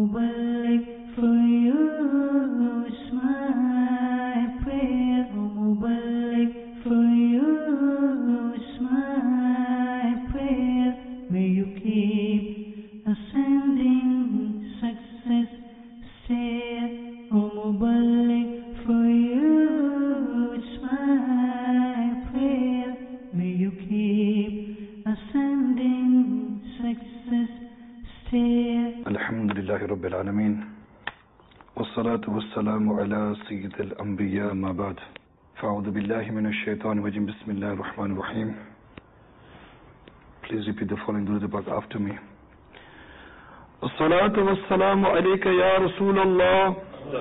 Mubarak for you is my prayer. Mubarak for you is my prayer. May you keep ascending success stair. Mubarak for you is my prayer. May you keep ascending success stair. Alhamdulillahi Rabbil Alameen. والصلاة والسلام على سيد الأنبياء ما بعد فأعوذ بالله من الشيطان الرجيم بسم الله الرحمن الرحيم. Please repeat the following durud back after me. الصلاة والسلام عليك يا رسول الله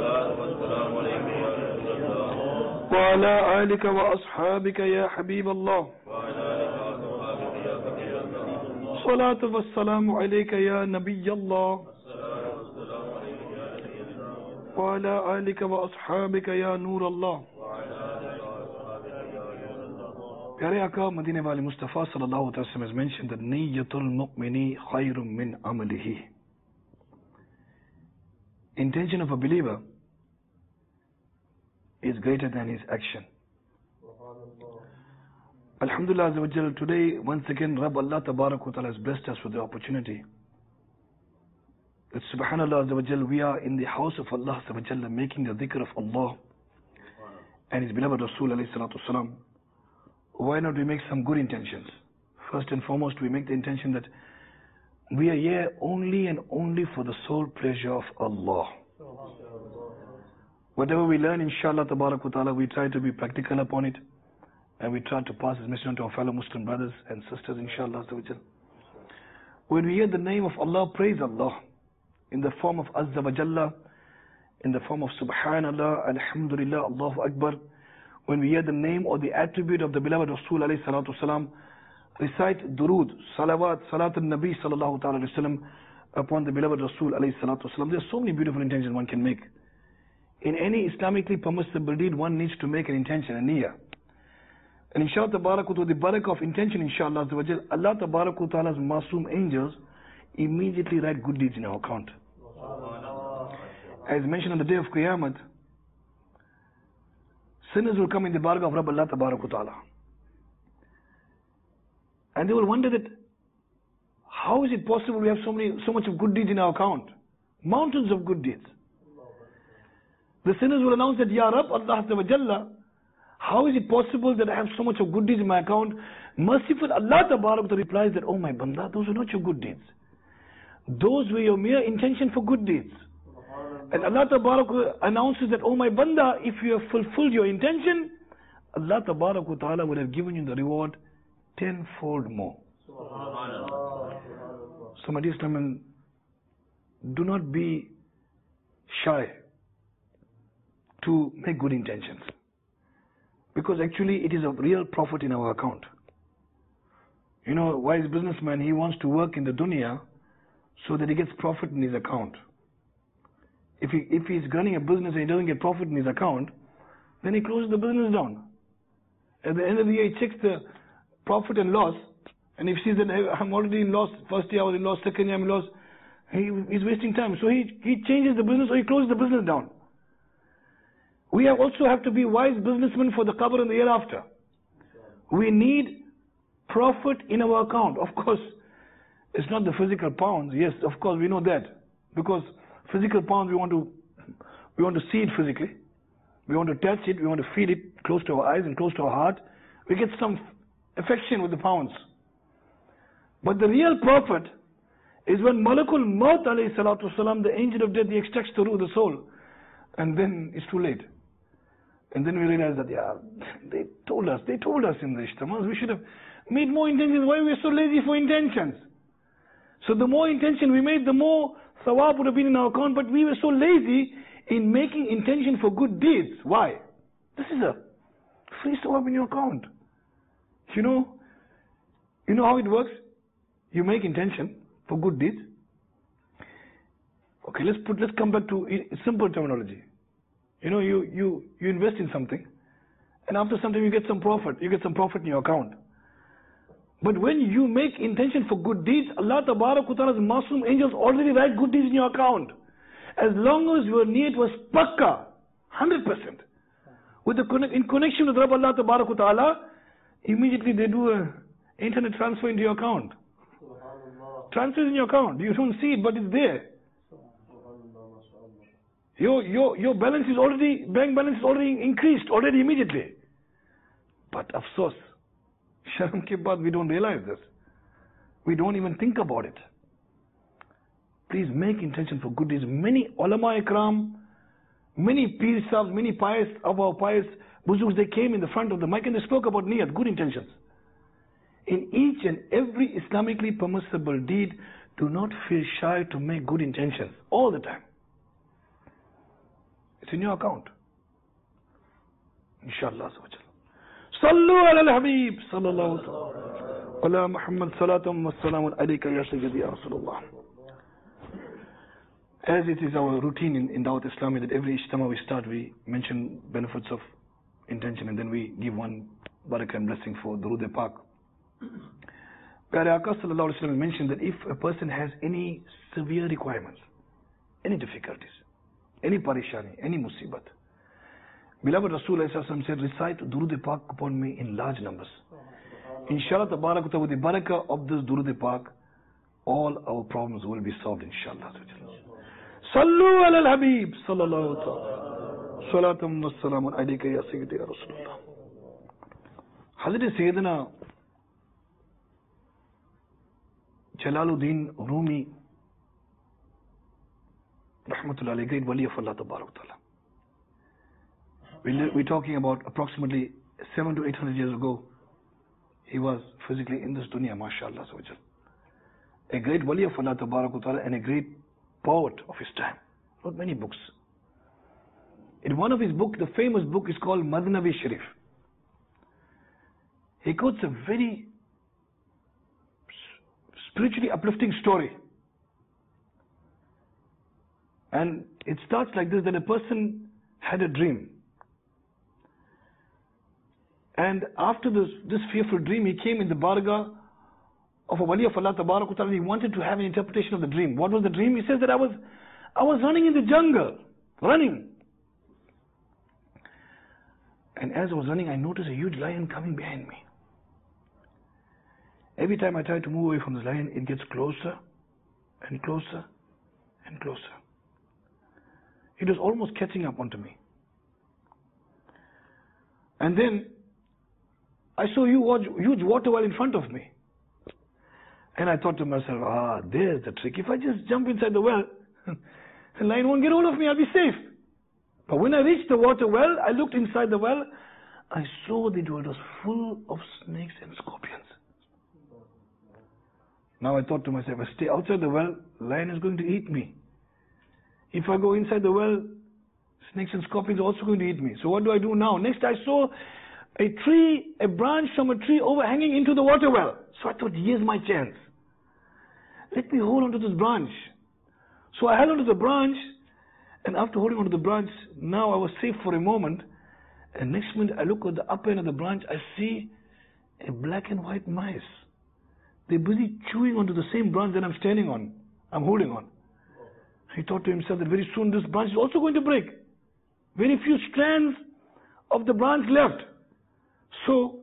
وعلى آلك وأصحابك يا حبيب الله. الصلاة والسلام عليك يا نبي الله وعلى آلك وأصحابك يا نور الله. Pyare Aka Madine wale Mustafa sallallahu alaihi wasallam has mentioned that niyyatul mu'mini khayrun min amalihi. Intention of a believer is greater than his action. Alhamdulillah Azza wa Jal, today once again Rabb Allah Tabarak wa Ta'ala has blessed us with the opportunity that Subhanallah Azza wa Jal, we are in the house of Allah Azza wa Jal making the dhikr of Allah and His beloved Rasul alayhi salatu wasalam. Why not we make some good intentions? First and foremost, we make the intention that we are here only and only for the sole pleasure of Allah. Whatever we learn, inshallah Tabarak wa Ta'ala, we try to be practical upon it and we try to pass this message on to our fellow Muslim brothers and sisters, inshallah. When we hear the name of Allah, praise Allah in the form of Azza wa Jalla, in the form of Subhanallah, Alhamdulillah, Allahu Akbar. When we hear the name or the attribute of the beloved Rasul alayhi salatu wasalam, recite durood, salawat, salat al-Nabi sallallahu ta'ala alayhi wasallam upon the beloved Rasul alayhi salatu wasalam. There are so many beautiful intentions one can make. In any Islamically permissible deed, one needs to make an intention, a niyyah. And inshallah tabarak with the barakah of intention, inshallah Azza wa Jal, Allah tabarak wa ta'ala's masoom angels immediately write good deeds in our account. As mentioned on the day of Qiyamah, sinners will come in the barakah of Rabb Allah Tabarak wa Ta'ala. And they will wonder that, how is it possible we have so much of good deeds in our account? Mountains of good deeds. The sinners will announce that, Ya Rabb, Allah Azza wa Jalla, how is it possible that I have so much of good deeds in my account? Merciful Allah Tabarak wa Ta'ala replies that, oh my banda, those are not your good deeds. Those were your mere intention for good deeds. And Allah Tabarak announces that, oh my banda, if you have fulfilled your intention, Allah Tabarak wa Ta'ala would have given you the reward tenfold more. So my dear Islam, do not be shy to make good intentions. Because actually it is a real profit in our account. You know, wise businessman, he wants to work in the dunya so that he gets profit in his account. If he's running a business and he doesn't get profit in his account, then he closes the business down. At the end of the year, he checks the profit and loss, and if he sees that I'm already in loss, first year I was in loss, second year I'm in loss, he's wasting time. So he changes the business or he closes the business down. We also have to be wise businessmen for the qabr and the year after. We need profit in our account. Of course, it's not the physical pounds. Yes, of course, we know that. Because physical pounds, we want to see it physically. We want to touch it. We want to feel it close to our eyes and close to our heart. We get some affection with the pounds. But the real profit is when Malakul Maut alayhi salatu wasalam, the angel of death, he extracts the ruh, the soul. And then it's too late. And then we realize that, yeah, they told us in the Ijtimas, we should have made more intentions. Why we are so lazy for intentions? So the more intention we made, the more sawab would have been in our account, but we were so lazy in making intention for good deeds. Why? This is a free sawab in your account. You know how it works? You make intention for good deeds. Okay, let's come back to simple terminology. You invest in something, and after some time you get some profit. You get some profit in your account. But when you make intention for good deeds, Allah Tabarak wa Ta'ala's Masoom angels already write good deeds in your account. As long as your need was pakka, 100%. In connection with Rabb Allah Ta'ala, immediately they do an internet transfer into your account. Transfer in your account. You don't see it, but it's there. Your balance is already, bank balance is already increased already immediately. But afsos, sharam ke baad, we don't realize this. We don't even think about it. Please make intention for good deeds. Many ulama ikram, many peers, many pious of our pious buzuks, they came in the front of the mic and they spoke about niyat, good intentions. In each and every Islamically permissible deed, do not feel shy to make good intentions all the time. It's in your account. Inshallah. Sallu ala al-Habib sallallahu ala Muhammad salatam wa salamun alayka ya Sayyidi ya Rasulullah. As it is our routine in Dawat Islami that every Ijtama we start, we mention benefits of intention and then we give one barakah and blessing for Durood Pak. Pyare Aka sallallahu alayhi wa sallam mentioned that if a person has any severe requirements, any difficulties, any parishani, any musibat, beloved Rasulullah said, recite Durood Pak upon me in large numbers. Inshallah tabarak with the barakah of this Durood Pak, all our problems will be solved, inshallah. Sallu ala al-Habib sallallahu ta'ala salatam wa salamun alayka ya Sayyidi ya Rasulullah. Hazrat Sayyidina Jalaluddin Rumi rahmatullah alayhi, great wali of Allah tabarak ta'ala. We're talking about approximately 700 to 800 years ago. He was physically in this dunya, mashallah. A great wali of Allah tabarak ta'ala and a great poet of his time. Wrote many books. In one of his books, the famous book is called Madnavi Sharif. He quotes a very spiritually uplifting story. And it starts like this, that a person had a dream. And after this fearful dream, he came in the bargah of a wali of Allah tabarak ta'ala. He wanted to have an interpretation of the dream. What was the dream? He says that I was running in the jungle, running. And as I was running, I noticed a huge lion coming behind me. Every time I tried to move away from the lion, it gets closer and closer and closer. It was almost catching up onto me. And then I saw a huge water well in front of me. And I thought to myself, there's the trick. If I just jump inside the well, the lion won't get hold of me, I'll be safe. But when I reached the water well, I looked inside the well, I saw that it was full of snakes and scorpions. Now I thought to myself, if I stay outside the well, the lion is going to eat me. If I go inside the well, snakes and scorpions are also going to eat me. So what do I do now? Next I saw a branch from a tree overhanging into the water well. So I thought, here's my chance. Let me hold on to this branch. So I held on to the branch, and after holding on to the branch, now I was safe for a moment. And next minute I look at the upper end of the branch, I see a black and white mice. They're busy chewing onto the same branch that I'm standing on, I'm holding on. He thought to himself that very soon this branch is also going to break. Very few strands of the branch left. So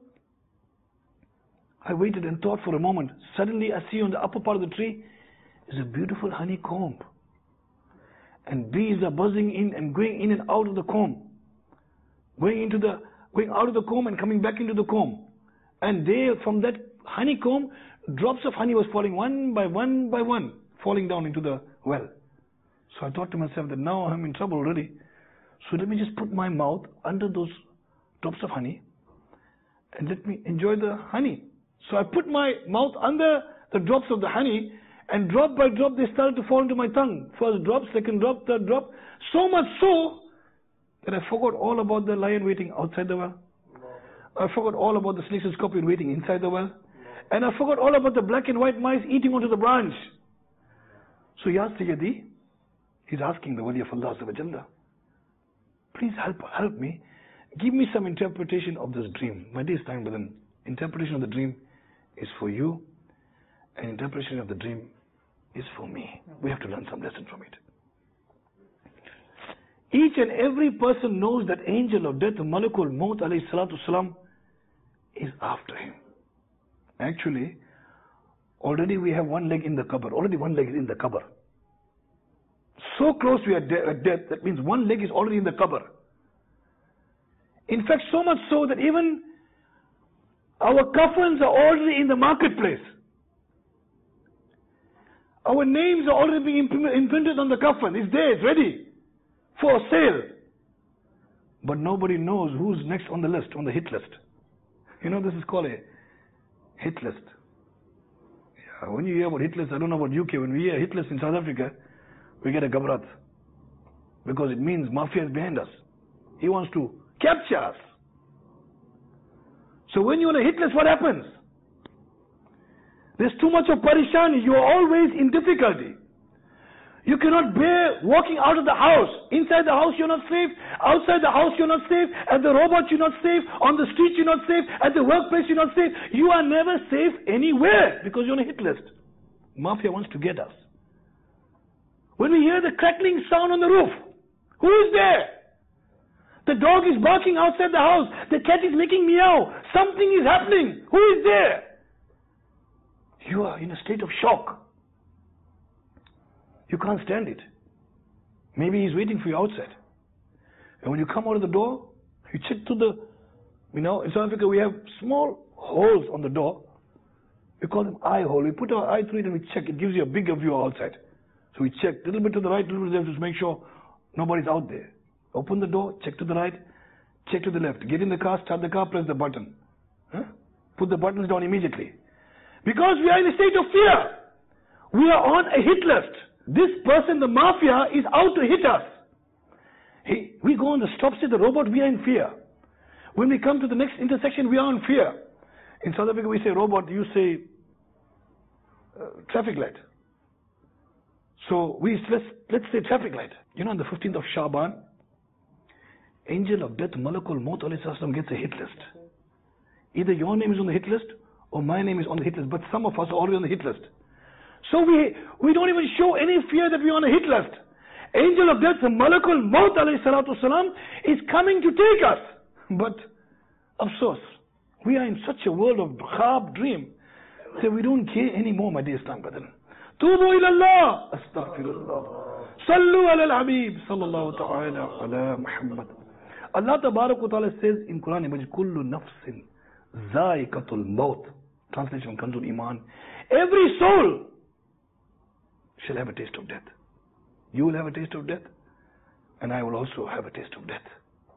I waited and thought for a moment. Suddenly I see on the upper part of the tree is a beautiful honeycomb. And bees are buzzing in and going in and out of the comb. Going out of the comb and coming back into the comb. And there, from that honeycomb, drops of honey was falling one by one, falling down into the well. So I thought to myself that now I'm in trouble already. So let me just put my mouth under those drops of honey and let me enjoy the honey. So I put my mouth under the drops of the honey, and drop by drop they started to fall into my tongue. First drop, second drop, third drop. So much so that I forgot all about the lion waiting outside the well. I forgot all about the snakes and scorpion waiting inside the well. And I forgot all about the black and white mice eating onto the branch. So Ya Sayyidi, he's asking the wali of Allah Azza wa Jalla, please help me. Give me some interpretation of this dream. My dear time, but interpretation of the dream is for you, and interpretation of the dream is for me. We have to learn some lesson from it. Each and every person knows that angel of death, Malakul Maut alayhi salatu salam, is after him. Actually, already we have one leg in the qabr. Already one leg is in the qabr. So close we are death, that means one leg is already in the qabr. In fact, so much so that even our kaffans are already in the marketplace. Our names are already being imprinted on the kaffan. It's there, it's ready for sale. But nobody knows who's next on the list, on the hit list. You know, this is called a hit list. Yeah, when you hear about hit list, I don't know about UK, when we hear hit list in South Africa, we get a gabrat. Because it means mafia is behind us. He wants to capture us. So when you're on a hit list, what happens? There's too much of parishani. You are always in difficulty. You cannot bear walking out of the house. Inside the house you're not safe. Outside the house you're not safe. At the robot you're not safe. On the street you're not safe. At the workplace you're not safe. You are never safe anywhere because you're on a hit list. Mafia wants to get us. When we hear the crackling sound on the roof, who is there? The dog is barking outside the house. The cat is making meow. Something is happening. Who is there? You are in a state of shock. You can't stand it. Maybe he's waiting for you outside. And when you come out of the door, you check to the, in South Africa we have small holes on the door. We call them eye hole. We put our eye through it and we check. It gives you a bigger view outside. So we check a little bit to the right, a little bit to the left, just make sure nobody's out there. Open the door, check to the right, check to the left. Get in the car, start the car, press the button. Put the buttons down immediately. Because we are in a state of fear. We are on a hit list. This person, the mafia, is out to hit us. We go on the stop, say the robot, we are in fear. When we come to the next intersection, we are in fear. In South Africa, we say robot, you say traffic light. So let's say traffic light. On the 15th of Shaban, angel of death, Malakul Maut alayhi salam, gets a hit list. Either your name is on the hit list, or my name is on the hit list. But some of us are already on the hit list. So we don't even show any fear that we're on a hit list. Angel of death, Malakul Maut alayhi salatu salam, is coming to take us. But, afsos, we are in such a world of khab, dream, that we don't care anymore, my dear Islam brethren. Tubu ilallah, astaghfirullah. Sallu ala al-habib, sallallahu ta'ala ala Muhammad. Allah tabarak wa ta'ala says in Quran, kullu nafsin za'iqatul maut. Translation from Kanzul Iman. Every soul shall have a taste of death. You will have a taste of death, and I will also have a taste of death.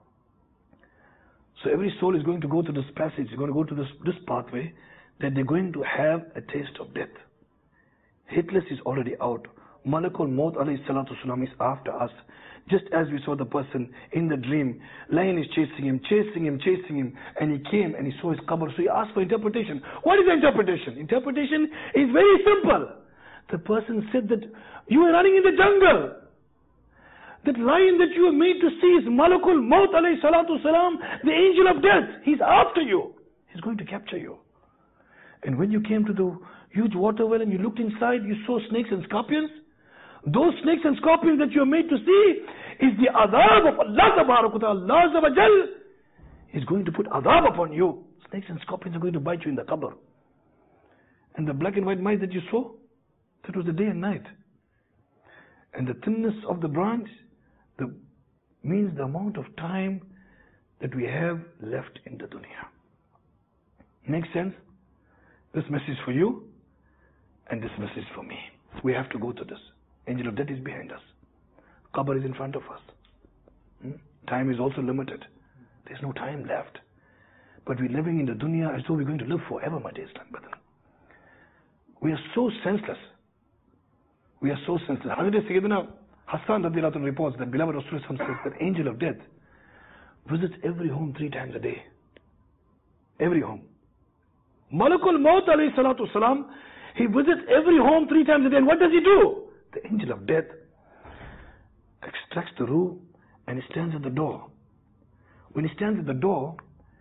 So every soul is going to go through this passage, is going to go to this pathway, that they're going to have a taste of death. Hit list is already out. Malakul Maut alayhi salatu salam is after us. Just as we saw the person in the dream, lion is chasing him, and he came and he saw his qabr. So he asked for interpretation. What is the interpretation? Interpretation is very simple. The person said that you were running in the jungle. That lion that you were made to see is Malakul Maut alayhi salatu salam, the angel of death. He's after you. He's going to capture you. And when you came to the huge water well and you looked inside, you saw snakes and scorpions. Those snakes and scorpions that you are made to see is the adhab of Allah tabarak wa ta'ala. Allah azza wa jal is going to put adhab upon you. Snakes and scorpions are going to bite you in the qabr. And the black and white mice that you saw, that was the day and night. And the thinness of the branch means the amount of time that we have left in the dunya. Makes sense? This message for you and this message for me. We have to go to this. Angel of death is behind us. Qabr is in front of us. Time is also limited. There's no time left. But we're living in the dunya as though we're going to live forever, my dear Islam brother. We are so senseless. We are so senseless. Hazrat Sayyidina Hassan radiallahu anhu reports that beloved Rasulullah says that angel of death visits every home 3 times a day. Every home. Malakul Maut alayhi salatu salam, he visits every home 3 times a day. And what does he do? The angel of death extracts the ruh and he stands at the door. When he stands at the door,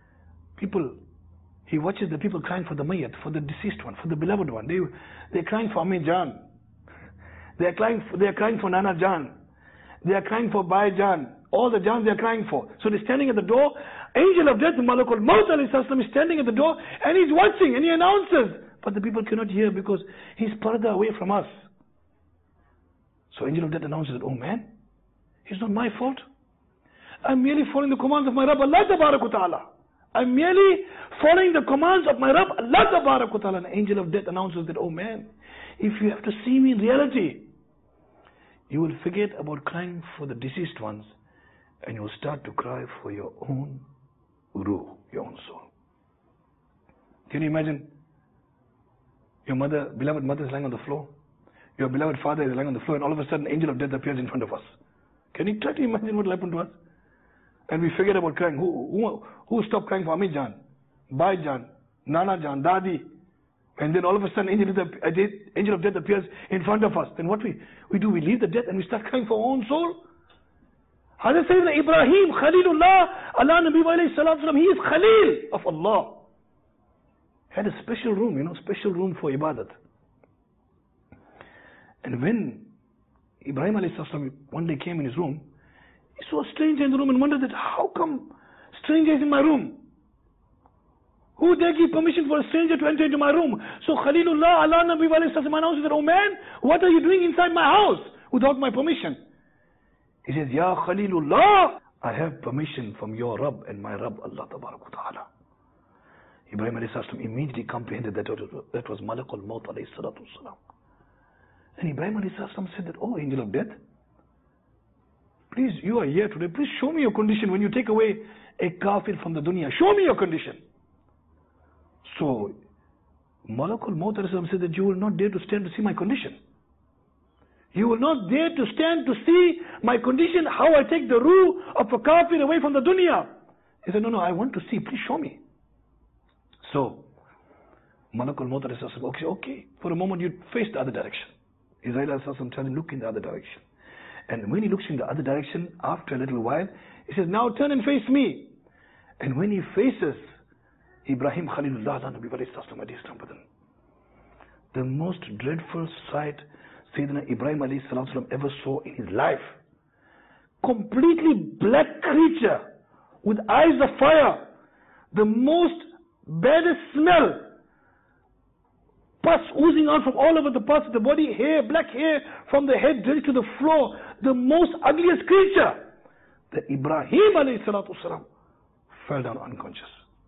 he watches the people crying for the mayyat, for the deceased one, for the beloved one. They're crying for Ammi Jan. They're crying for Nana Jan. They are crying for Baijan. All the Jans they are crying for. So they're standing at the door. Angel of death, Malakul Maut alayhi salam, is standing at the door and he's watching and he announces. But the people cannot hear because he's parda away from us. So Angel of death announces that, oh man, it's not my fault. I'm merely following the commands of my Rabb, Allah Tabarak Ta'ala. I'm merely following the commands of my Rabb, Allah Tabarak Ta'ala. And the Angel of death announces that, oh man, if you have to see me in reality, you will forget about crying for the deceased ones and you will start to cry for your own ruh, your own soul. Can you imagine? Your mother, beloved mother is lying on the floor. Your beloved father is lying on the floor and all of a sudden an angel of death appears in front of us. Can you try to imagine what will happen to us? And we forget about crying. Who stopped crying for Ami Jan, Bai Jan, Nana Jan, Dadi? And then all of a sudden angel of death appears in front of us. Then what we do? We leave the death and we start crying for our own soul. Hazrat Sayyidina Ibrahim, Khalilullah, Allah Nabi alayhi salatu wasalam, he is Khalil of Allah. Had a special room, special room for ibadat. And when Ibrahim alayhi salam one day came in his room, he saw a stranger in the room and wondered that how come stranger is in my room? Who dare give permission for a stranger to enter into my room? So Khalilullah, Allah Nabi alayhi salam announces that, oh man, what are you doing inside my house without my permission? He says, Ya Khalilullah, I have permission from your Rabb and my Rabb, Allah Tabarak Ta'ala. Ibrahim alayhi salam immediately comprehended that was Malakul Maut alayhi salatu wasalam. And Ibrahim alayhi salam said that, oh angel of death, please, you are here today, please show me your condition when you take away a kafir from the dunya. Show me your condition. So, Malakul Maut alayhi salam said that you will not dare to stand to see my condition. You will not dare to stand to see my condition, how I take the ruh of a kafir away from the dunya. He said, no, I want to see, please show me. So, Malakul Maut alayhi salam said, okay, for a moment you face the other direction. Israel alayhi salam tells him, look in the other direction. And when he looks in the other direction, after a little while, he says, now turn and face me. And when he faces Ibrahim Khalilullah, Nabi alayhi salam, the most dreadful sight Sayyidina Ibrahim alayhi salam ever saw in his life. Completely black creature with eyes of fire. The most baddest smell. Pus oozing out from all over the parts of the body, hair, black hair from the head ready to the floor. The most ugliest creature. That Ibrahim alayhi salatu wasalam fell down unconscious.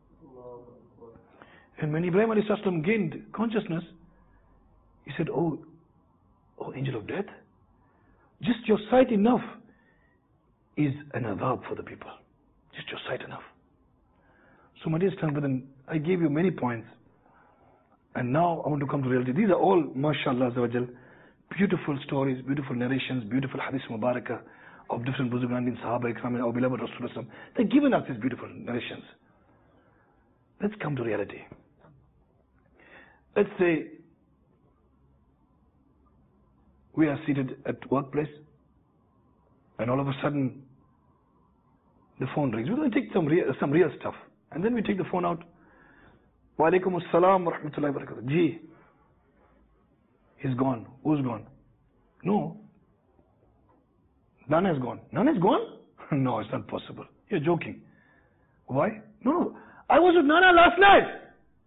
And when Ibrahim alayhi salam gained consciousness, he said, oh angel of death, just your sight enough is an adhab for the people. Just your sight enough. So my dear Brethren, I gave you many points. And now I want to come to reality. These are all, mashallah, beautiful stories, beautiful narrations, beautiful hadith mubarakah of different Buzurgan, Sahaba Ikram, and our beloved Rasulullah. They've given us these beautiful narrations. Let's come to reality. Let's say we are seated at workplace and all of a sudden the phone rings. We're going to take some real stuff. And then we take the phone out. Wa alaikum assalam wa rahmatullahi wa barakatuh. Gee, he's gone. Who's gone? No. Nana is gone. Nana is gone? No, it's not possible. You're joking. Why? No. I was with Nana last night.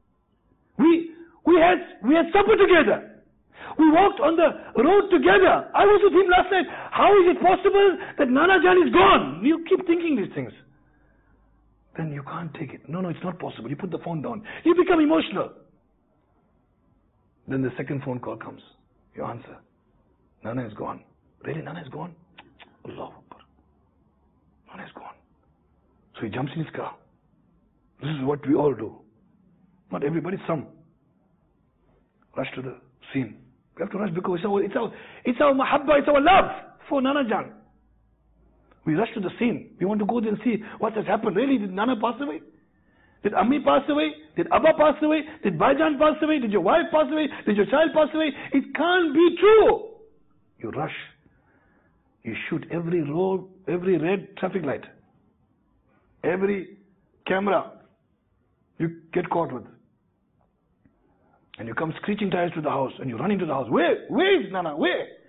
We had supper together. We walked on the road together. I was with him last night. How is it possible that Nana Jan is gone? You keep thinking these things. Then you can't take it. No, it's not possible. You put the phone down. You become emotional. Then the second phone call comes. You answer. Nana is gone. Really? Nana is gone? Allahu Akbar. Nana is gone. So he jumps in his car. This is what we all do. Not everybody, some. Rush to the scene. We have to rush because it's our mahabba, it's our love for Nana Jan. We rush to the scene. We want to go there and see what has happened. Really, did Nana pass away? Did Ammi pass away? Did Abba pass away? Did Baijan pass away? Did your wife pass away? Did your child pass away? It can't be true. You rush. You shoot every road, every red traffic light, every camera you get caught with. And you come screeching tires to the house and you run into the house. Where is Nana? Where?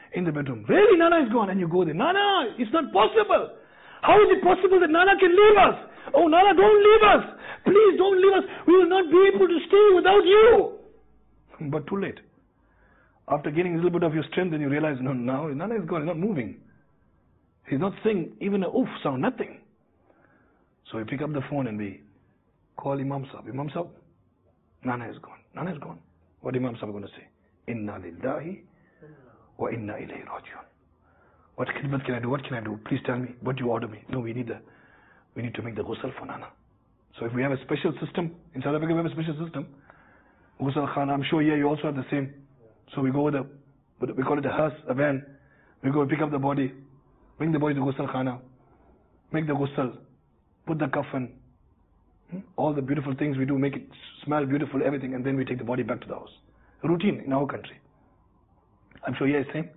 in the bedroom. Really, Nana is gone. And you go there. Nana, it's not possible. How is it possible that Nana can leave us? Oh, Nana, don't leave us. Please don't leave us. We will not be able to stay without you. But too late. After gaining a little bit of your strength, then you realize, no, now Nana is gone. He's not moving. He's not saying even a oof sound, nothing. So we pick up the phone and we call Imam Sahib. Imam Sahib, Nana is gone. Nana is gone. What Imam Sahib going to say? Inna lillahi wa inna ilayhi rajiun. What khidmat can I do? What can I do? Please tell me. What do you order me? No, we need to make the ghusl for Nana. So if we have a special system, in South Africa we have a special system. Ghusl Khana, I'm sure here you also have the same. So we go with we call it a hearse, a van. We go pick up the body, bring the body to Ghusl Khana, make the ghusl, put the kafan, all the beautiful things we do, make it smell beautiful, everything, and then we take the body back to the house. Routine in our country. I'm sure here is same.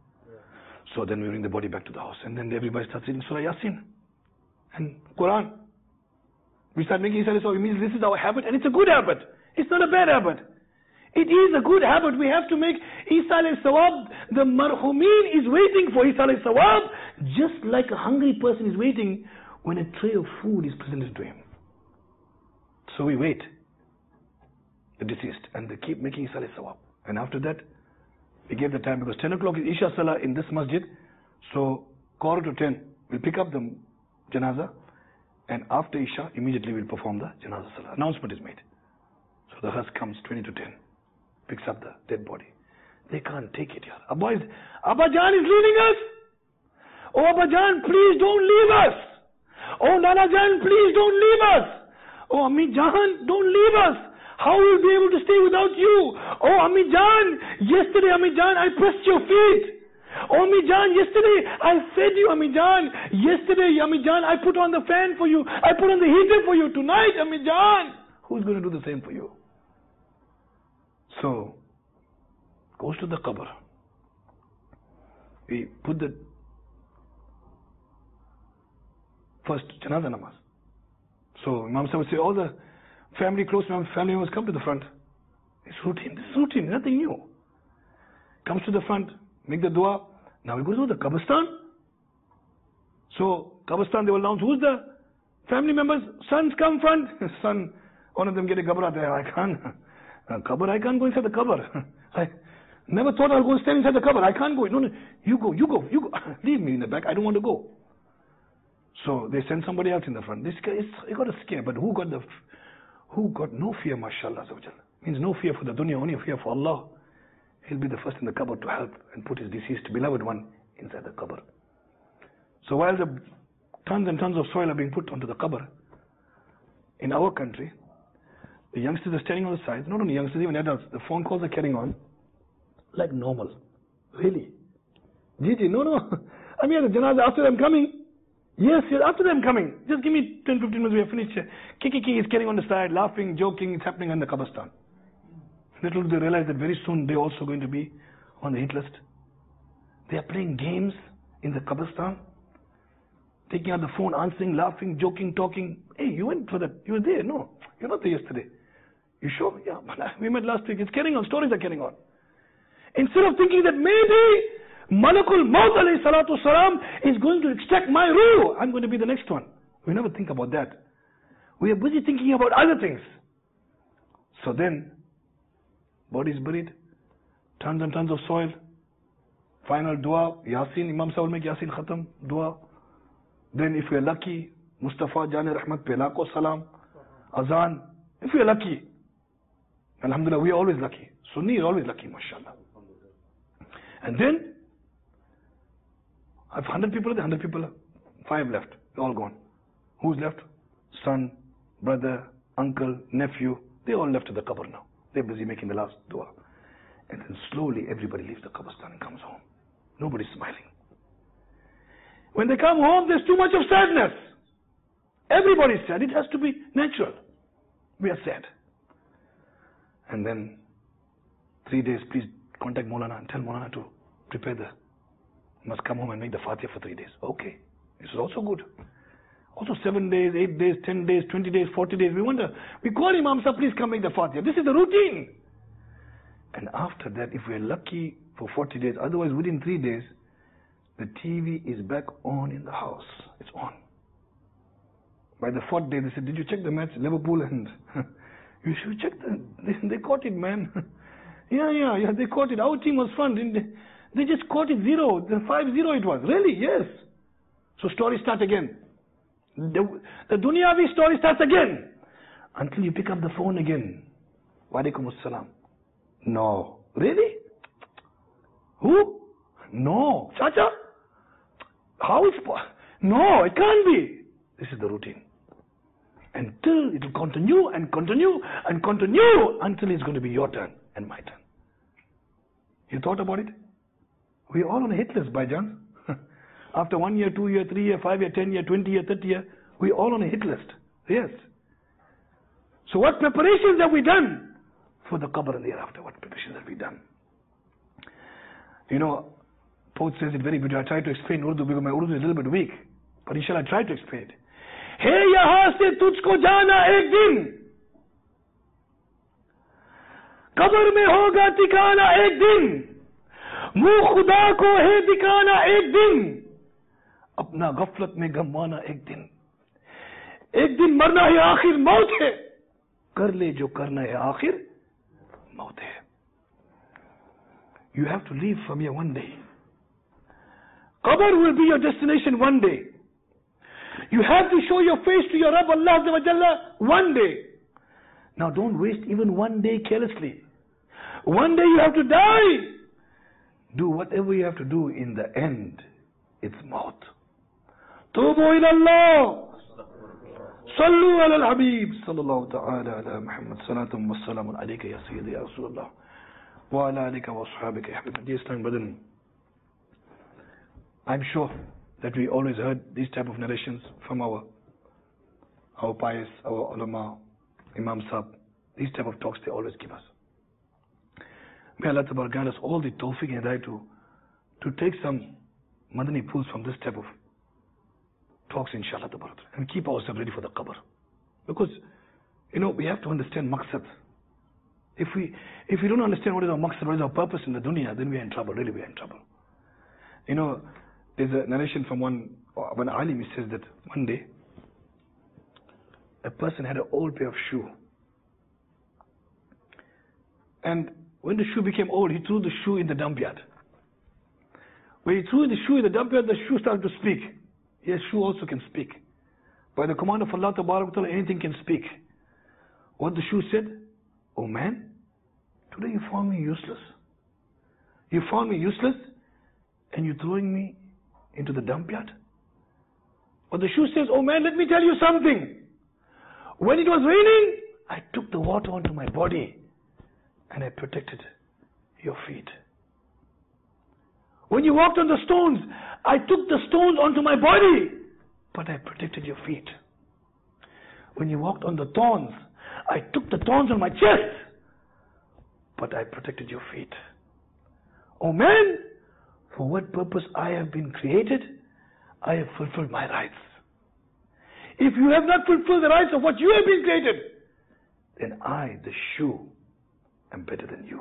So then we bring the body back to the house, and then everybody starts reading Surah Yasin and Quran. We start making Isa so it means this is our habit, and it's a good habit. It's not a bad habit. It is a good habit. We have to make Isa alayhi sawab. The marhumin is waiting for Isa alayhi sawab, just like a hungry person is waiting when a tray of food is presented to him. So we wait, the deceased, and they keep making Isa alayhi sawab. And after that, we give the time, because 10 o'clock is Isha Salah in this masjid. So, 9:45, we'll pick up the janazah, and after Isha, immediately we'll perform the janazah Salah. Announcement is made. So the hearse comes 9:20, picks up the dead body. They can't take it, yaar. Abba Jan is leaving us. Oh, Abba Jan, please don't leave us. Oh, Nana Jan, please don't leave us. Oh, Ammi Jan, don't leave us. How will we be able to stay without you? Oh, Ammi Jan, yesterday, Ammi Jan, I pressed your feet. Oh, Ammi Jan, yesterday, I fed you, Ammi Jan. Yesterday, Ammi Jan, I put on the fan for you. I put on the heater for you. Tonight, Ammi Jan. Who's going to do the same for you? So, goes to the qabr. We put the first janazah namaz. So, Imam Sahib would say, all the family, close family members come to the front. It's routine. This is routine, nothing new. Comes to the front, make the dua. Now we go to the qabristan. So, qabristan, they will announce who's the family members. Sons come front. Son, one of them get a qabr there. I can't. Qabr, I can't go inside the qabr. I never thought I'll go and stand inside the qabr. I can't go. No, you go. Leave me in the back. I don't want to go. So they send somebody else in the front. This guy, he got a scare, but who got no fear, mashallah, means no fear for the dunya, only fear for Allah. He'll be the first in the qabr to help and put his deceased beloved one inside the qabr. So while the tons and tons of soil are being put onto the qabr, in our country, the youngsters are standing on the sides, not only youngsters, even adults, the phone calls are carrying on like normal. Really? Gigi, no. I'm here at the janazah after I'm coming. Yes, after them coming. Just give me 10, 15 minutes, we have finished. Kiki is carrying on the side, laughing, joking, it's happening in the qabristan. Little do they realize that very soon they're also going to be on the hit list. They are playing games in the qabristan, taking out the phone, answering, laughing, joking, talking. Hey, you went for that, you were there. No, you're not there yesterday. You sure? Yeah, we met last week. It's carrying on, stories are carrying on. Instead of thinking that maybe Malakul Maut alayhi salatu salam is going to extract my ruh, I'm going to be the next one. We never think about that. We are busy thinking about other things. So then, body is buried, tons and tons of soil, final dua, Yasin, Imam Sahib will make Yasin Khatam, dua. Then if we are lucky, Mustafa Jane Rahmat pe lako salam, Azan. If we are lucky, Alhamdulillah, we are always lucky. Sunni is always lucky, mashallah. And then, I have 100 people, 100 people, 5 left, they're all gone. Who's left? Son, brother, uncle, nephew, they all left to the qabr now. They're busy making the last dua. And then slowly everybody leaves the qabristan and comes home. Nobody's smiling. When they come home, there's too much of sadness. Everybody's sad. It has to be natural. We are sad. And then 3 days, please contact Maulana and tell Maulana to prepare must come home and make the Fatiha for 3 days. Okay. This is also good. Also 7 days, 8 days, 10 days, 20 days, 40 days. We call Imam Sahib, please come make the Fatiha. This is the routine. And after that, if we are lucky, for 40 days. Otherwise, within 3 days, the TV is back on in the house. It's on. By the 4th day, they said, did you check the match? Liverpool and... you should check they caught it, man. yeah, they caught it. Our team was fun, didn't they? They just caught it 0. The 5-0 it was. Really? Yes. So story starts again. The Dunyavi story starts again. Until you pick up the phone again. Wa alaikum assalam. No. Really? Who? No. Chacha? How is... No, it can't be. This is the routine. Until it will continue and continue and continue until it's going to be your turn and my turn. You thought about it? We're all on a hit list, Baijan. After 1 year, 2 year, 3 year, 5 year, 10 year, 20 year, 30 year, we're all on a hit list. Yes. So what preparations have we done for the qabr and the hereafter? What preparations have we done? You know, poet says it very beautifully. I try to explain Urdu because my Urdu is a little bit weak. But inshallah I try to explain it. Hey yahan se tujhko jana ek din. Qabr mein hoga tikana ek din. मुँह खुदा को है दिखाना एक दिन अपना गफलत में गमवाना एक दिन मरना है आखिर मौत है कर ले जो करना है आखिर मौत है. You have to leave from here one day. Qabr will be your destination one day. You have to show your face to your Rabb Allah Azza wa Jalla one day. Now don't waste even one day carelessly. One day you have to die. Do whatever you have to do in the end. It's maut. Tubu ila Allah. Sallu ala al-Habib. Sallallahu ta'ala ala Muhammad. Salatum wa salamun alayka ya Sayyidi ya Rasulullah. Wa ala alika wa ashabika ya Habib. Dear Islam brethren, I'm sure that we always heard these type of narrations from our pious, our ulama, Imam Sahib. These type of talks they always give us. May Allah Tabarak grant us all the tawfiq and right to take some Madani pools from this type of talks, inshallah Tabarak, and keep ourselves ready for the qabr. Because, you know, we have to understand maqsad. If we don't understand what is our maqsad, what is our purpose in the dunya, then we are in trouble, really we are in trouble. You know, there's a narration from one alim, he says that one day, a person had an old pair of shoe. And when the shoe became old, he threw the shoe in the dump yard. When he threw the shoe in the dump yard, the shoe started to speak. Yes, shoe also can speak. By the command of Allah Tabarak Ta'ala, anything can speak. What the shoe said? Oh man, today you found me useless. You found me useless and you're throwing me into the dump yard. But the shoe says, oh man, let me tell you something. When it was raining, I took the water onto my body and I protected your feet. When you walked on the stones, I took the stones onto my body, but I protected your feet. When you walked on the thorns, I took the thorns on my chest, but I protected your feet. Oh man, for what purpose I have been created, I have fulfilled my rights. If you have not fulfilled the rights of what you have been created, then I, the shoe, am better than you.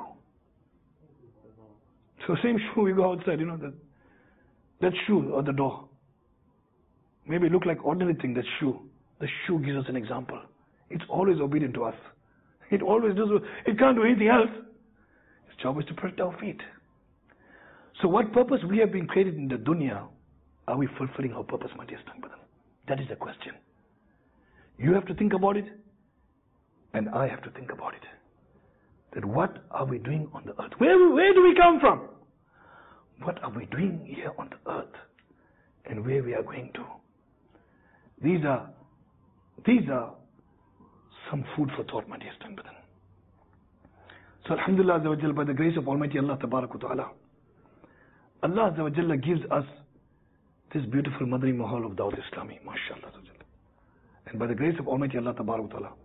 So same shoe, we go outside, you know, that shoe or the door. Maybe look like ordinary thing, that shoe. The shoe gives us an example. It's always obedient to us. It always does, it can't do anything else. Its job is to protect our feet. So what purpose we have been created in the dunya, are we fulfilling our purpose, my dear son? That is the question. You have to think about it, and I have to think about it. That what are we doing on the earth? Where do we come from? What are we doing here on the earth? And where we are going to? These are some food for thought, my dear son. So alhamdulillah Azza wa Jalla, by the grace of Almighty Allah Tabarak wa Ta'ala, Allah Azza wa Jalla gives us this beautiful Madani Mahal of Dawat Islami, mashallah. And by the grace of Almighty Allah Tabarak wa Ta'ala,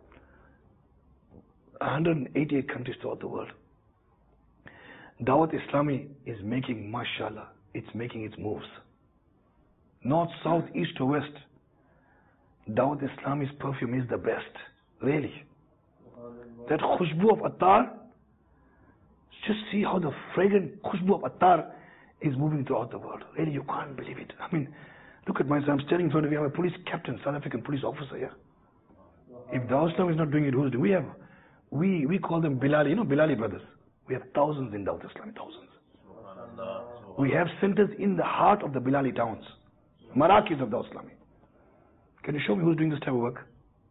188 countries throughout the world, Dawat Islami is making, mashallah, it's making its moves. North, south, east or west, Dawat Islami's perfume is the best, really. That khushbu of attar Just see how the fragrant khushbu of attar is moving throughout the world. Really, you can't believe it. I mean, look at myself. I'm standing in front of you. I'm a police captain, South African police officer here. If Dawah Islam is not doing it, who's doing it? We call them Bilali, you know, Bilali brothers. We have thousands in Dawah Islam, thousands. We have centers in the heart of the Bilali towns, Marakis of Dawah Islam. Can you show me who's doing this type of work?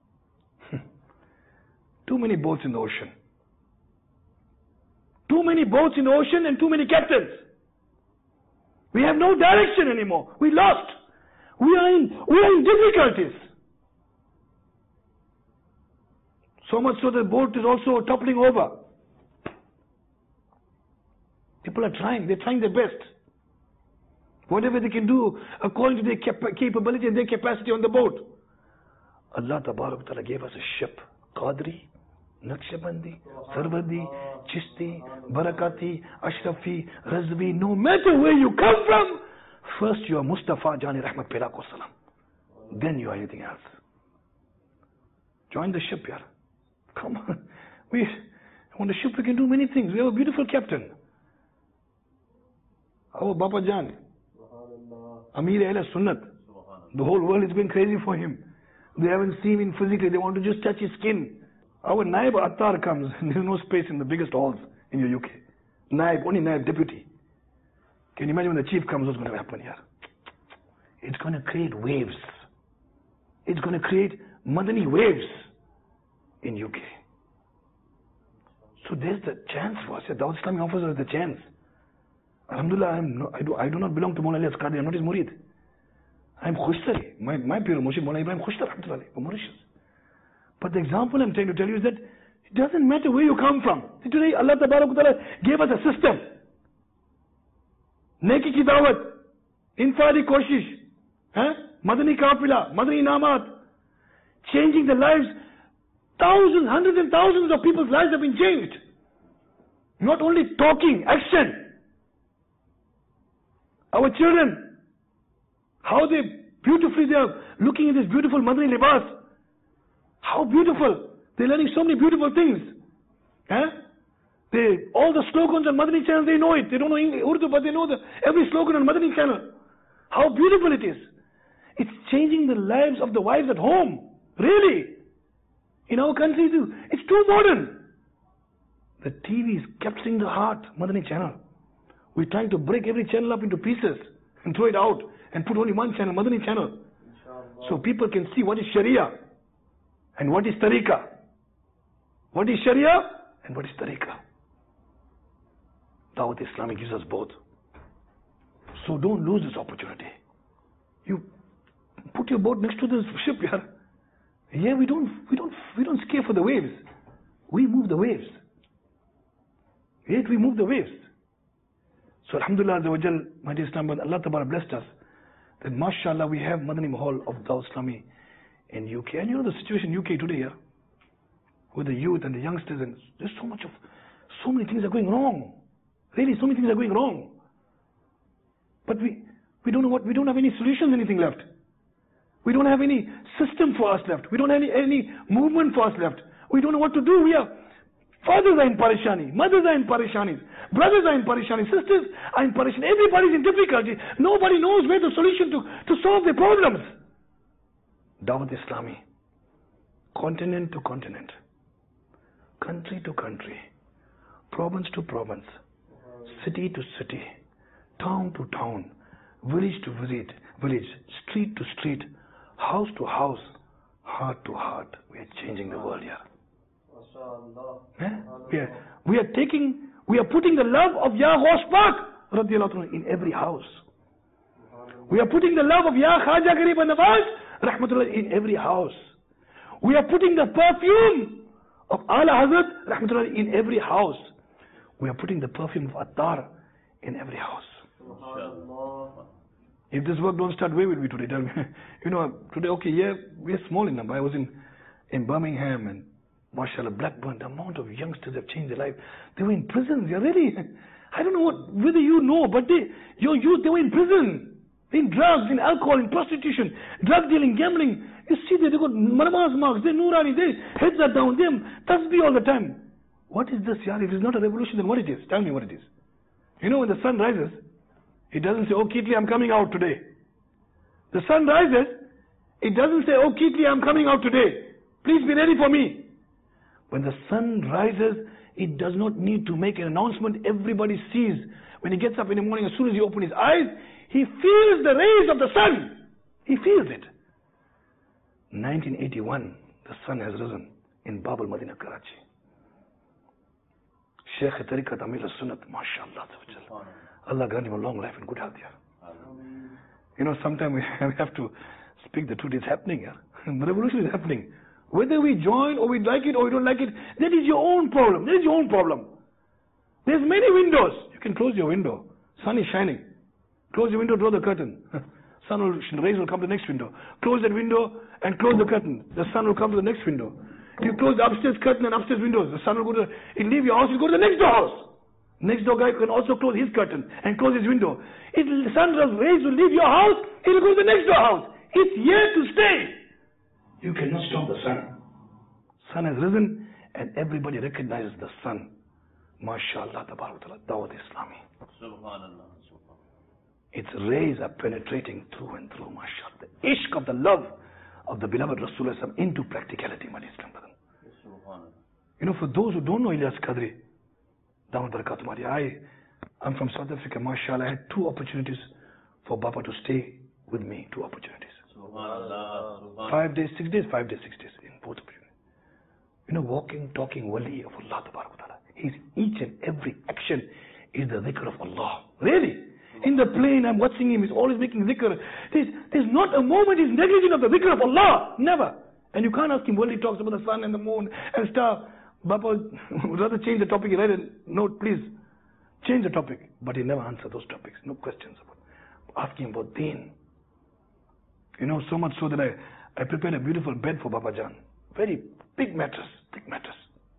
Too many boats in the ocean. Too many boats in the ocean and too many captains. We have no direction anymore. We lost. We are in difficulties. So much so the boat is also toppling over. People are trying. They're trying their best. Whatever they can do according to their capability and their capacity on the boat. Allah Tabarak Ta'ala gave us a ship. Qadri, Naqshbandi, Sarvadi, Chishti, Barakati, Ashrafi, Razvi. No matter where you come from, first you are Mustafa Jani Rahmat Pelako Salam. Then you are anything else. Join the ship here. Come on. On the ship we can do many things. We have a beautiful captain. Our Baba Jan, Amir Ahl Sunnat. The whole world is going crazy for him. They haven't seen him physically. They want to just touch his skin. Our Naib Attar comes, and there is no space in the biggest halls in your UK. Naib, only Naib deputy. Can you imagine when the chief comes, what's going to happen here? It's going to create waves. It's going to create Madani waves in UK. So there's the chance for us. Dawah Islami offers us the chance. Alhamdulillah, I do not belong to Mawlana Ali Asqari. I'm not his murid. I'm Khushtari. My pure Murshid Mawlana Ibrahim Khushtar, Alhamdulillah, from Mauritius. But the example I'm trying to tell you is that it doesn't matter where you come from. See, today Allah Tabarak Ta'ala gave us a system. Neki ki dawat, infadi koshish, Madani Kafila, Madani Namat, changing the lives. Thousands, hundreds and thousands of people's lives have been changed. Not only talking, action. Our children, how they are looking at this beautiful Madani libas. How beautiful. They're learning so many beautiful things. All the slogans on Madani channel, they know it. They don't know Urdu, but they know every slogan on Madani channel. How beautiful it is. It's changing the lives of the wives at home. Really. In our country too. It's too modern. The TV is capturing the heart, Madani channel. We're trying to break every channel up into pieces and throw it out and put only one channel, Madani channel. So people can see what is Sharia and what is Tariqah. What is Sharia and what is Tariqah. Dawat Islami gives us both. So don't lose this opportunity. You put your boat next to the ship here. Yeah, we don't scare for the waves. We move the waves. Yet we move the waves. So Alhamdulillah Azawajal, my dear Islam, Allah Ta'ala blessed us that mashallah we have Madani Mahal of Dawah Islami in UK. And you know the situation in UK today here, with the youth and the youngsters, and there's so many things are going wrong. Really, so many things are going wrong. But we don't know we don't have any solutions, anything left. We don't have any system for us left. We don't have any movement for us left. We don't know what to do. Fathers are in parishani, mothers are in parishani, brothers are in parishani, sisters are in parishani. Everybody's in difficulty. Nobody knows where the solution to solve their problems. Dawat Islami, continent to continent, country to country, province to province, city to city, town to town, village to village, street to street, house to house, heart to heart. We are changing the world here. We are putting the love of Ya Ghaus Pak radiallahu anhu in every house. We are putting the love of Ya Khaja Garib Nawaz rahmatullah in every house. We are putting the perfume of Ala Hazrat rahmatullah in every house. We are putting the perfume of Attar in every house. If this work don't start, where will we today? Tell me. Today, okay, yeah, we are small in number. I was in Birmingham, and mashallah, Blackburn, the amount of youngsters have changed their life. They were in prisons. Yeah, really. I don't know whether you know, but your youth, they were in prison. In drugs, in alcohol, in prostitution, drug dealing, gambling. You see, they got marmaz marks, they're Noorani, their heads are down, they're tasbih all the time. What is this, yaar? If it's not a revolution, then what it is? Tell me what it is. You know, when the sun rises, it doesn't say, oh, Keatley, I'm coming out today. The sun rises, it doesn't say, oh, Keatley, I'm coming out today. Please be ready for me. When the sun rises, it does not need to make an announcement. Everybody sees. When he gets up in the morning, as soon as he opens his eyes, he feels the rays of the sun. He feels it. 1981, the sun has risen in Bab al-Madinah, Karachi. Sheikh Tariqat Amir al-Sunnat, mashallah. Allah grant him a long life and good health. Yeah. You know, sometimes we have to speak the truth. It's happening. Yeah. The revolution is happening. Whether we join or we like it or we don't like it, that is your own problem. That is your own problem. There's many windows. You can close your window. Sun is shining. Close your window, draw the curtain. Rays will come to the next window. Close that window and close the curtain. The sun will come to the next window. You close the upstairs curtain and upstairs windows. The sun will go to he'll leave your house, he'll go to the next door house. Next door guy can also close his curtain and close his window. The sun rays will leave your house, it will go to the next door house. It's here to stay. You cannot stop the sun. Sun has risen and everybody recognizes the sun. MashaAllah, Dawat Islami. Subhanallah. Its rays are penetrating through and through, mashallah. The ishq of the love of the beloved Rasulullah into practicality, my Islam brother. You know, for those who don't know Ilyas Qadri, I'm from South Africa, mashallah. I had 2 opportunities for Baba to stay with me. 2 opportunities. 5 days, 6 days, 5 days, 6 days, in both opportunities. You know, walking, talking, wali of Allah, his each and every action is the dhikr of Allah. Really? In the plane, I'm watching him, he's always making dhikr. There's not a moment he's negligent of the dhikr of Allah. Never. And you can't ask him, well, he talks about the sun and the moon and stuff. Baba would rather change the topic. He write a note, please, change the topic. But he never answered those topics. No questions about asking about deen. You know, so much so that I prepared a beautiful bed for Baba Jan. Very big mattress, big mattress.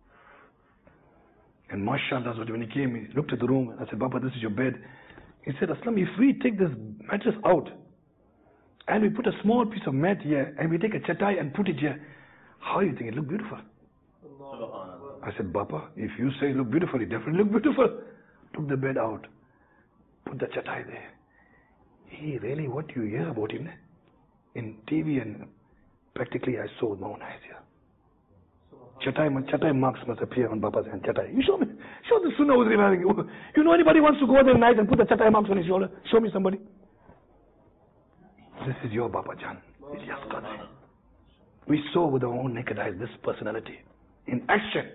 And mashallah, when he came, he looked at the room and I said, Baba, this is your bed. He said, Aslam, if we take this mattress out and we put a small piece of mat here and we take a chatai and put it here, how do you think it look beautiful? I said, Baba, if you say it look beautiful, it definitely look beautiful. Took the bed out, put the chatai there. He really, what you hear about him in TV, and practically I saw with my own eyes here. Chatai marks must appear on Baba's hand. Chatai. You show me. Show the sunnah was reviving. You know anybody wants to go there at night and put the chatai marks on his shoulder? Show me somebody. This is your Baba Jan. Ilyas Qadri. We saw with our own naked eyes this personality in action.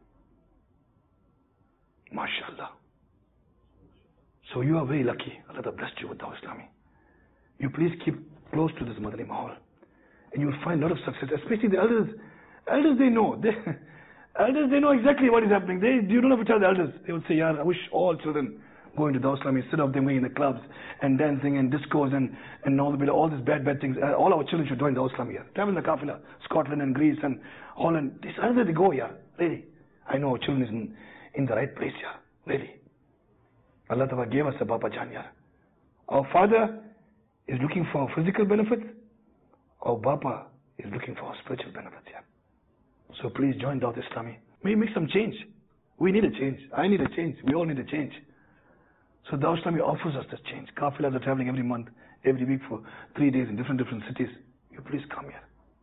MashaAllah. So you are very lucky. Allah blessed you with Dawah Islami. You please keep close to this Madani Mahal. And you will find a lot of success, especially the elders. Elders, they know. Elders, they know exactly what is happening. You don't have to tell the elders. They will say, yeah, I wish all children go into Dawah Islami instead of them going in the clubs and dancing and discos and all these bad things. All our children should join Dawah Islami here. Travel in the Kafila, Scotland and Greece and Holland. These elders, they go here. Really. I know our children is in the right place here. Really. Allah Ta'ala gave us a Baba Jan here. Our father is looking for physical benefits. Our Baba is looking for spiritual benefits here. So please join Dawat Islami. May make some change. We need a change. I need a change. We all need a change. So Dawat Islami offers us this change. Kafilas are traveling every month, every week for 3 days in different cities. You please come here.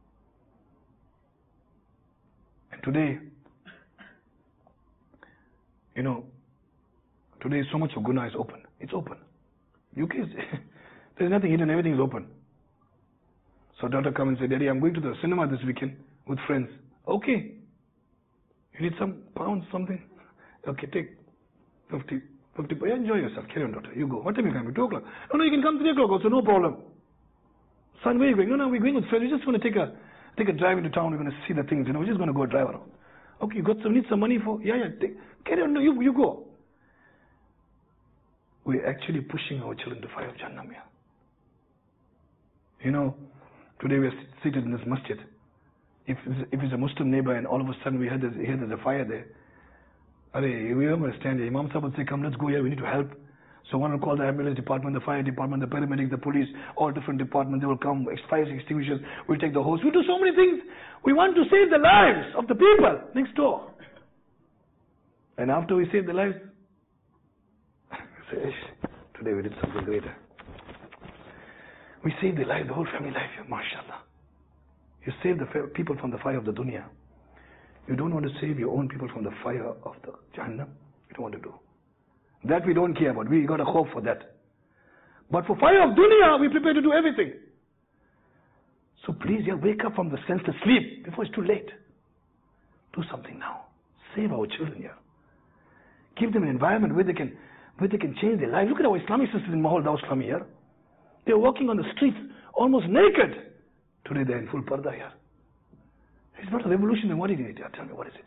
And today, you know, today so much of Guna is open. It's open. UK there's nothing hidden, everything is open. So daughter come and say, Daddy, I'm going to the cinema this weekend with friends. Okay. You need some pounds, something? Okay, take 50. Yeah, enjoy yourself. Carry on, daughter. You go. What time are you coming? 2 o'clock. No, you can come 3 o'clock also, no problem. Son, where are you going? No, we're going with friends. We're just going to take a drive into town. We're going to see the things, we're just going to go drive around. Okay, you need some money for? Yeah, carry on. No, you go. We're actually pushing our children to fire of Jahannam here. You know, today we're seated in this masjid. If it's a Muslim neighbor and all of a sudden we hear there's a fire there, we are going to stand here. Imam Sahib would say, come, let's go here, we need to help. So one will call the ambulance department, the fire department, the paramedics, the police, all different departments. They will come, fire extinguishers, we'll take the hose. We do so many things. We want to save the lives of the people next door. And after we save the lives, say, today we did something greater. We saved the life, the whole family life, mashallah. You save the people from the fire of the dunya. You don't want to save your own people from the fire of the Jahannam. You don't want to do. That we don't care about. We got a hope for that. But for fire of dunya, we prepare to do everything. So please, wake up from the senseless sleep before it's too late. Do something now. Save our children here. Give them an environment where they can change their life. Look at our Islamic sisters in Mahal Dawah Islami here. They're walking on the streets almost naked. Today they're in full parda here. It's not a revolution, then what is it? Tell me, what is it?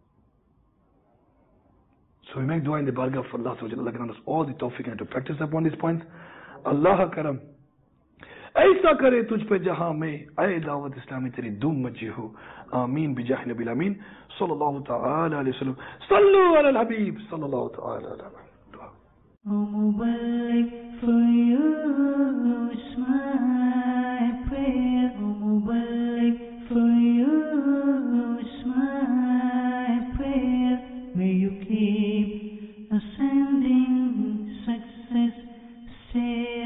So we make dua in the bargah for Allah, so Allah grant us all the tawfiq and to practice upon these points. Allah karam. ऐसा करे तुझ पे जहां में आए दावत इस्लामी तेरी धूम मची हो आमीन बिजाह नबी आमीन सल्लल्लाहु तआला अलैहि वसल्लम सल्लु अला हबीब सल्लल्लाहु तआला अलैहि Mubarak for you is my prayer. Mubarak for you is my prayer. May you keep ascending success. Stay